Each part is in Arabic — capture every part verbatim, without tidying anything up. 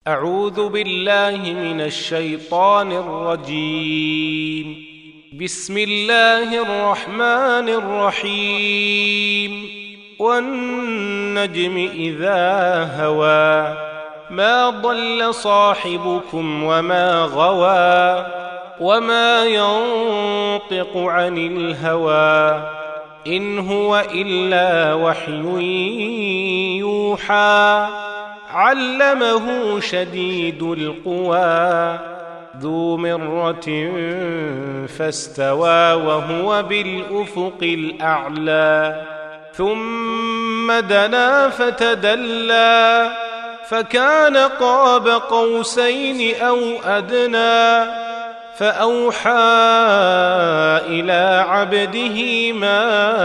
أعوذ بالله من الشيطان الرجيم. بسم الله الرحمن الرحيم. والنجم إذا هوى ما ضل صاحبكم وما غوى وما ينطق عن الهوى إن هو إلا وحي يوحى علمه شديد القوى ذو مرة فاستوى وهو بالأفق الأعلى ثم دنا فتدلى فكان قاب قوسين أو أدنى فأوحى إلى عبده ما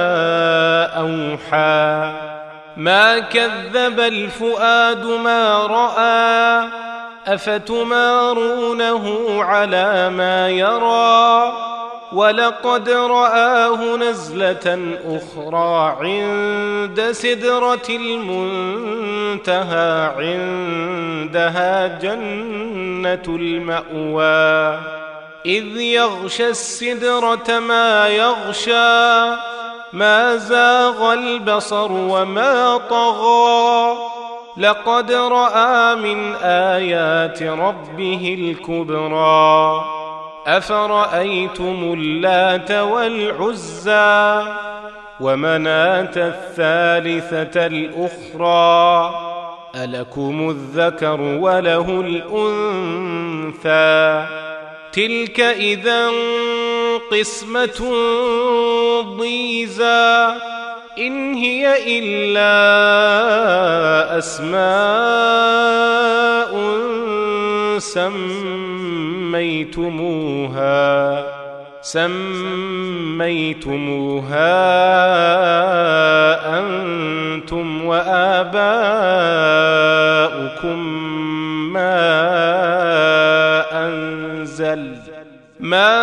أوحى ما كذب الفؤاد ما رأى أفتمارونه على ما يرى ولقد رآه نزلة أخرى عند سدرة المنتهى عندها جنة المأوى إذ يغشى السدرة ما يغشى ما زاغ البصر وما طغى لقد رأى من آيات ربه الكبرى أفرأيتم اللات والعزى ومناة الثالثة الأخرى ألكم الذكر وله الأنثى تلك إذا قسمة ضيزى إن هي إلا أسماء سميتموها سميتموها أنتم وآباؤكم ما أنزل ما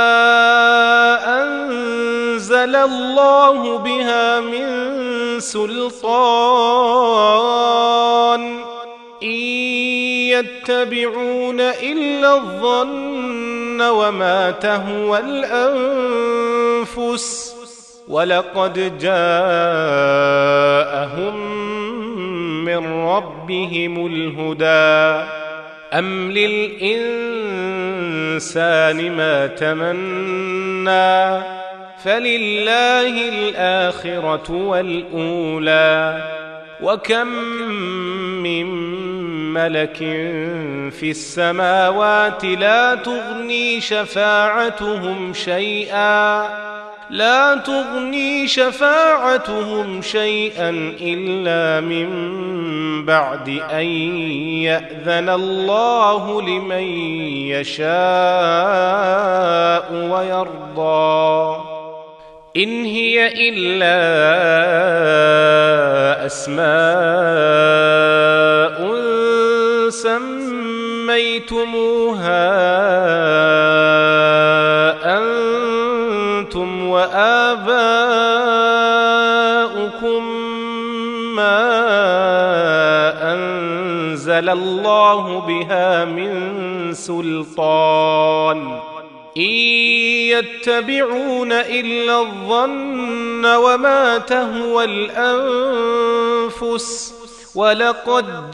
أنزل الله بها من سلطان إن يتبعون إلا الظن وما تهوى الأنفس ولقد جاءهم من ربهم الهدى أم للإنسان ما تمنى فلله الآخرة والأولى وكم من ملك في السماوات لا تغني شفاعتهم شيئا لا تغني شفاعتهم شيئا إلا من بعد أن يأذن الله لمن يشاء ويرضى إن هي إلا أسماء سميتموها أنتم وآباؤكم ما أنزل الله بها من سلطان إن يتبعون إلا الظن وما تهوى الأنفس ولقد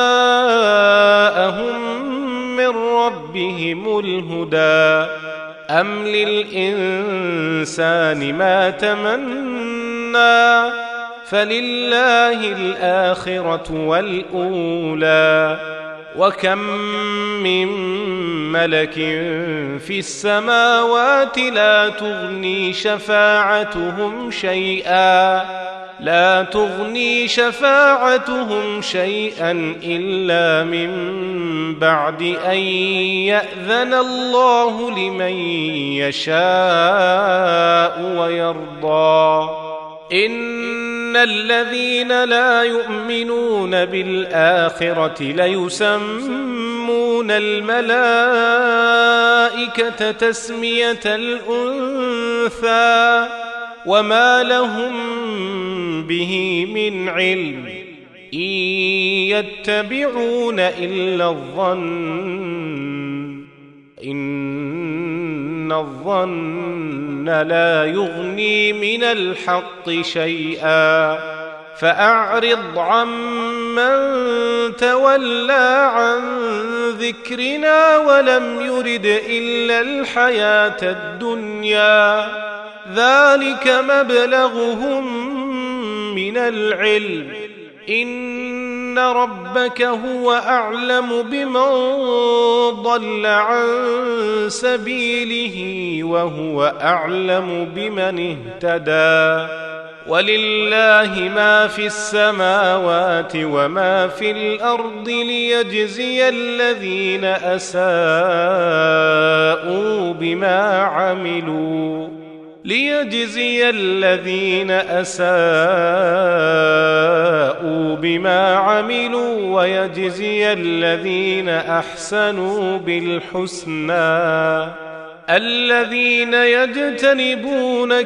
جاءهم من ربهم الهدى أم للإنسان ما تمنى فلله الآخرة والأولى وكم من ملك في السماوات لا تغني شفاعتهم شيئا لا تغني شفاعتهم شيئا إلا من بعد أن يأذن الله لمن يشاء ويرضى إن الذين لا يؤمنون بالآخرة ليسمون الملائكة تسمية الأنثى وما لهم به من علم إن يتبعون إلا الظن إن الظن لا يغني من الحق شيئا فأعرض عمن تولى عن ذكرنا ولم يرد إلا الحياة الدنيا ذلك مبلغهم من العلم إن ربك هو أعلم بمن ضل عن سبيله وهو أعلم بمن اهتدى ولله ما في السماوات وما في الأرض ليجزي الذين أساءوا بما عملوا ليجزي الذين أساءوا بما عملوا ويجزي الذين أحسنوا بالحسنى الذين يجتنبون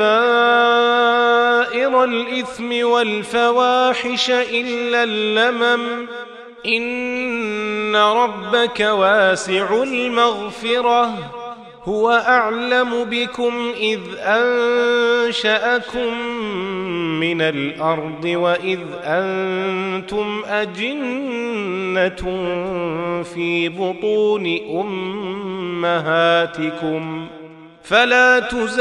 كبائر الإثم والفواحش إلا اللمم إن ربك واسع المغفرة هو أعلم بكم إذ أنشأكم من الأرض وإذ أنتم أجنة في بطون أمهاتكم فلا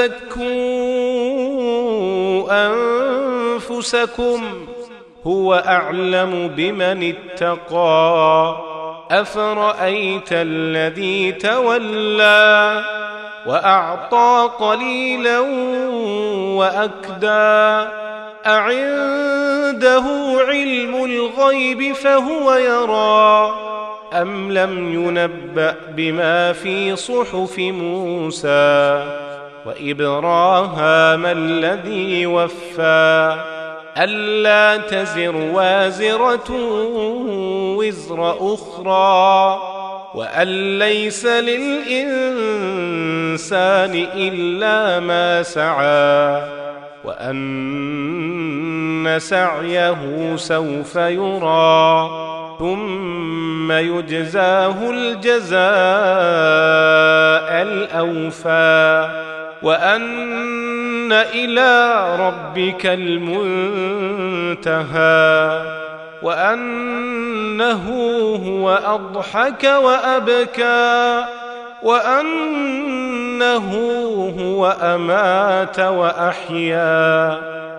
تزكوا أنفسكم هو أعلم بمن اتقى أفرأيت الذي تولى وأعطى قليلا وأكدى أعنده علم الغيب فهو يرى أم لم ينبأ بما في صحف موسى وإبراهام الذي وفى ألا تزر وازرة وزر أخرى وأن ليس للإنسان إلا ما سعى وأن سعيه سوف يرى ثم يجزاه الجزاء الأوفى وأن إلى ربك المنتهى وأنه هو أضحك وأبكى وأنه هو أمات وأحيا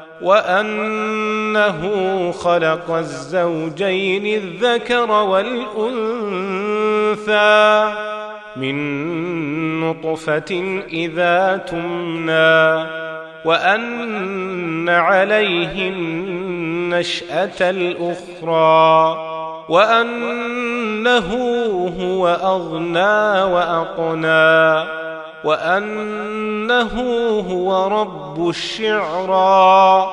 وأنه خلق الزوجين الذكر والأنثى من نطفة إذا تمنى وأن عليه النشأة الأخرى وأنه هو أغنى وأقنى وأنه هو رب الشعرى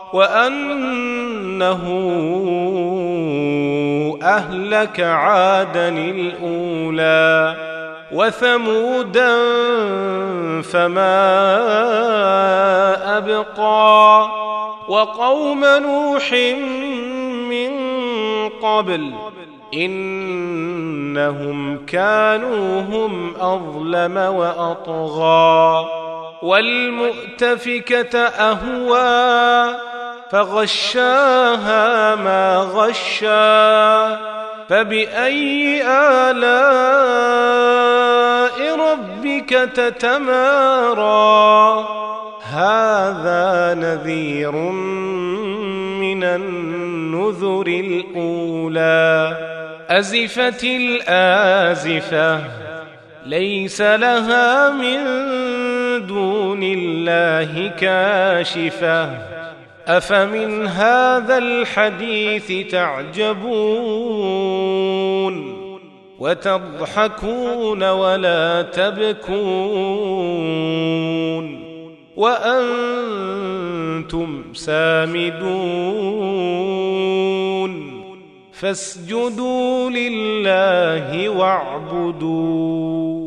وأنه أهلك عادا الأولى وثمودا فما أبقى وقوم نوح من قبل إنهم كانوا هم أظلم وأطغى والمؤتفكة أهوى فغشاها ما غشا فبأي آلاء ربك تتمارى هذا نذير من النذر الأولى أزفت الآزفة ليس لها من دون الله كاشفة أفمن هذا الحديث تعجبون وتضحكون ولا تبكون وأنتم سامدون فاسجدوا لله واعبدوا